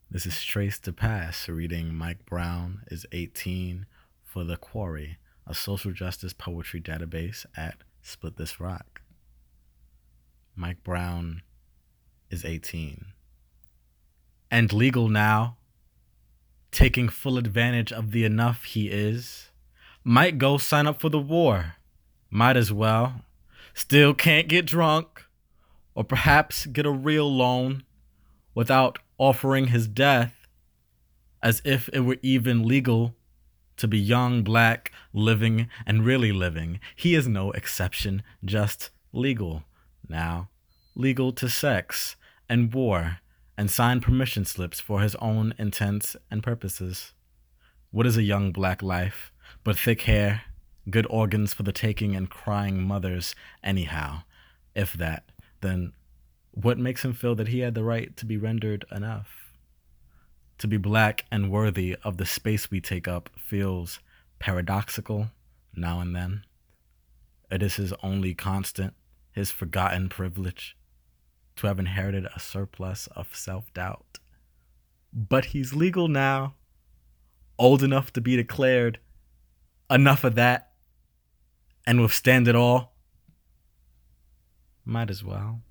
This is Trace to Pass reading Mike Brown is 18 for The Quarry, a social justice poetry database at Split This Rock. Mike Brown is 18 and legal now, taking full advantage of the enough he is. Might go sign up for the war. Might as well. Still can't get drunk, or perhaps get a real loan without offering his death, as if it were even legal to be young, black, living, and really living. He is no exception, just legal now. Legal to sex and war and sign permission slips for his own intents and purposes. What is a young black life but thick hair, good organs for the taking, and crying mothers anyhow? If that, then what makes him feel that he had the right to be rendered enough? To be black and worthy of the space we take up feels paradoxical now and then. It is his only constant, his forgotten privilege, to have inherited a surplus of self-doubt. But he's legal now, old enough to be declared enough of that, and withstand it all. Might as well.